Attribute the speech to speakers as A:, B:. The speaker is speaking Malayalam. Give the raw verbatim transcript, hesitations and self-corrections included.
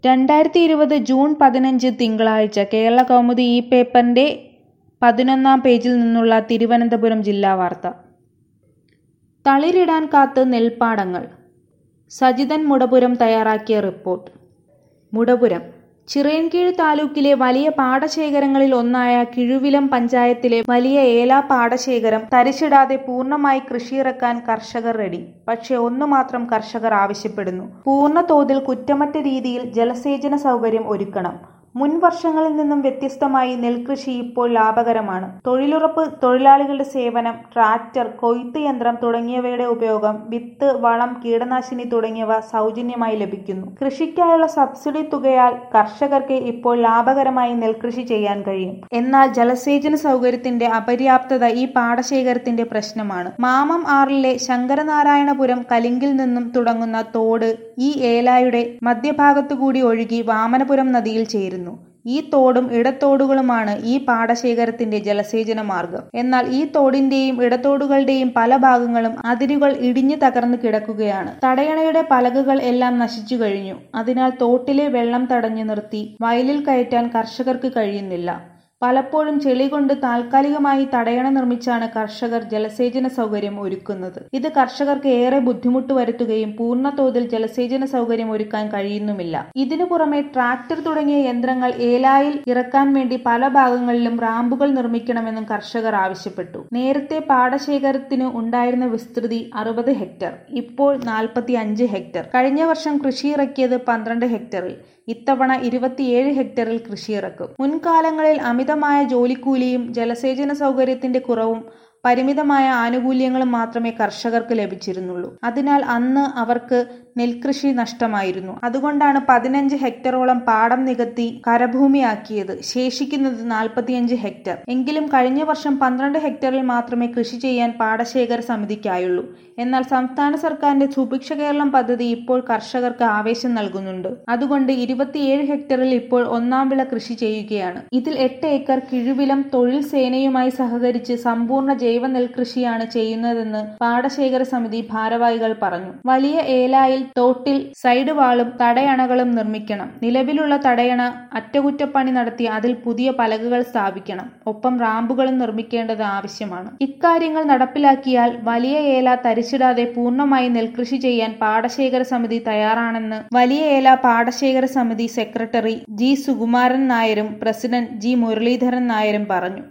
A: രണ്ടായിരത്തി ഇരുപത് ജൂൺ പതിനഞ്ച് തിങ്കളാഴ്ച കേരളകൗമുദി ഈ പേപ്പറിന്റെ പതിനൊന്നാം പേജിൽ നിന്നുള്ള തിരുവനന്തപുരം ജില്ലാ വാർത്ത. തളിരിടാൻ കാത്ത് നെൽപ്പാടങ്ങൾ. സജിതൻ മുടപുരം തയ്യാറാക്കിയ റിപ്പോർട്ട്. മുടപുരം. ചിറയൻകീഴ് താലൂക്കിലെ വലിയ പാടശേഖരങ്ങളിൽ ഒന്നായ കിഴുവിലം പഞ്ചായത്തിലെ വലിയ ഏല പാടശേഖരം തരിശിടാതെ പൂർണ്ണമായി കൃഷിയിറക്കാൻ കർഷകർ റെഡി. പക്ഷേ ഒന്നു മാത്രം കർഷകർ ആവശ്യപ്പെടുന്നു: പൂർണ്ണ തോതിൽ കുറ്റമറ്റ രീതിയിൽ ജലസേചന സൗകര്യം ഒരുക്കണം. മുൻ വർഷങ്ങളിൽ നിന്നും വ്യത്യസ്തമായി നെൽകൃഷി ഇപ്പോൾ ലാഭകരമാണ്. തൊഴിലുറപ്പ് തൊഴിലാളികളുടെ സേവനം, ട്രാക്ടർ, കൊയ്ത്ത് യന്ത്രം തുടങ്ങിയവയുടെ ഉപയോഗം, വിത്ത്, വളം, കീടനാശിനി തുടങ്ങിയവ സൗജന്യമായി ലഭിക്കുന്നു. കൃഷിക്കായുള്ള സബ്സിഡി തുകയാൽ കർഷകർക്ക് ഇപ്പോൾ ലാഭകരമായി നെൽകൃഷി ചെയ്യാൻ കഴിയും. എന്നാൽ ജലസേചന സൗകര്യത്തിന്റെ അപര്യാപ്തത ഈ പാടശേഖരത്തിന്റെ പ്രശ്നമാണ്. മാമം ആറിലെ ശങ്കരനാരായണപുരം കലിങ്കിൽ നിന്നും തുടങ്ങുന്ന തോട് ഈ ഏലായുടെ മധ്യഭാഗത്തുകൂടി ഒഴുകി വാമനപുരം നദിയിൽ ചേരുന്നു. ഈ തോടും ഇടത്തോടുകളുമാണ് ഈ പാടശേഖരത്തിന്റെ ജലസേചന മാർഗം. എന്നാൽ ഈ തോടിന്റെയും ഇടത്തോടുകളുടെയും പല ഭാഗങ്ങളും അതിരുകൾ ഇടിഞ്ഞു തകർന്നു കിടക്കുകയാണ്. തടയണയുടെ പലകകൾ എല്ലാം നശിച്ചു കഴിഞ്ഞു. അതിനാൽ തോട്ടിലെ വെള്ളം തടഞ്ഞു നിർത്തി വയലിൽ കയറ്റാൻ കർഷകർക്ക് കഴിയുന്നില്ല. പലപ്പോഴും ചെളി കൊണ്ട് താൽക്കാലികമായി തടയണ നിർമ്മിച്ചാണ് കർഷകർ ജലസേചന സൗകര്യം ഒരുക്കുന്നത്. ഇത് കർഷകർക്ക് ഏറെ ബുദ്ധിമുട്ട് വരുത്തുകയും പൂർണ്ണ തോതിൽ ജലസേചന സൗകര്യം ഒരുക്കാൻ കഴിയുന്നുമില്ല. ഇതിനു പുറമെ ട്രാക്ടർ തുടങ്ങിയ യന്ത്രങ്ങൾ ഏലായിൽ ഇറക്കാൻ വേണ്ടി പല ഭാഗങ്ങളിലും റാമ്പുകൾ നിർമ്മിക്കണമെന്നും കർഷകർ ആവശ്യപ്പെട്ടു. നേരത്തെ പാടശേഖരത്തിനു ഉണ്ടായിരുന്ന വിസ്തൃതി അറുപത് ഹെക്ടർ, ഇപ്പോൾ നാൽപ്പത്തി അഞ്ച് ഹെക്ടർ. കഴിഞ്ഞ വർഷം കൃഷിയിറക്കിയത് പന്ത്രണ്ട് ഹെക്ടറിൽ. ഇത്തവണ ഇരുപത്തിയേഴ് ഹെക്ടറിൽ കൃഷിയിറക്കും. മുൻകാലങ്ങളിൽ അമിതമായ ജോലിക്കൂലിയും ജലസേചന സൗകര്യത്തിന്റെ കുറവും പരിമിതമായ ആനുകൂല്യങ്ങളും മാത്രമേ കർഷകർക്ക് ലഭിച്ചിരുന്നുള്ളൂ. അതിനാൽ അന്ന് അവർക്ക് നെൽകൃഷി നഷ്ടമായിരുന്നു. അതുകൊണ്ടാണ് പതിനഞ്ച് ഹെക്ടറോളം പാടം നികത്തി കരഭൂമിയാക്കിയത്. ശേഷിക്കുന്നത് നാൽപ്പത്തിയഞ്ച് ഹെക്ടർ. എങ്കിലും കഴിഞ്ഞ വർഷം പന്ത്രണ്ട് ഹെക്ടറിൽ മാത്രമേ കൃഷി ചെയ്യാൻ പാടശേഖര സമിതിക്കായുള്ളൂ. എന്നാൽ സംസ്ഥാന സർക്കാരിന്റെ സുഭിക്ഷ കേരളം പദ്ധതി ഇപ്പോൾ കർഷകർക്ക് ആവേശം നൽകുന്നുണ്ട്. അതുകൊണ്ട് ഇരുപത്തിയേഴ് ഹെക്ടറിൽ ഇപ്പോൾ ഒന്നാം വിള കൃഷി ചെയ്യുകയാണ്. ഇതിൽ എട്ട് ഏക്കർ കിഴുവിലം തൊഴിൽ സേനയുമായി സഹകരിച്ച് സമ്പൂർണ്ണ ജൈവ നെൽകൃഷിയാണ് ചെയ്യുന്നതെന്ന് പാടശേഖര സമിതി ഭാരവാഹികൾ പറഞ്ഞു. വലിയ ഏലായിൽ തോട്ടിൽ സൈഡ് വാളും തടയണകളും നിർമ്മിക്കണം. നിലവിലുള്ള തടയണ അറ്റകുറ്റപ്പണി നടത്തി അതിൽ പുതിയ പലകകൾ സ്ഥാപിക്കണം. ഒപ്പം റാമ്പുകളും നിർമ്മിക്കേണ്ടത് ആവശ്യമാണ്. ഇക്കാര്യങ്ങൾ നടപ്പിലാക്കിയാൽ വലിയ ഏല തരിച്ചിടാതെ പൂർണ്ണമായി നെൽകൃഷി ചെയ്യാൻ പാടശേഖര സമിതി തയ്യാറാണെന്ന് വലിയ ഏല പാടശേഖര സമിതി സെക്രട്ടറി ജി സുകുമാരൻ നായരും പ്രസിഡന്റ് ജി മുരളീധരൻ നായരും പറഞ്ഞു.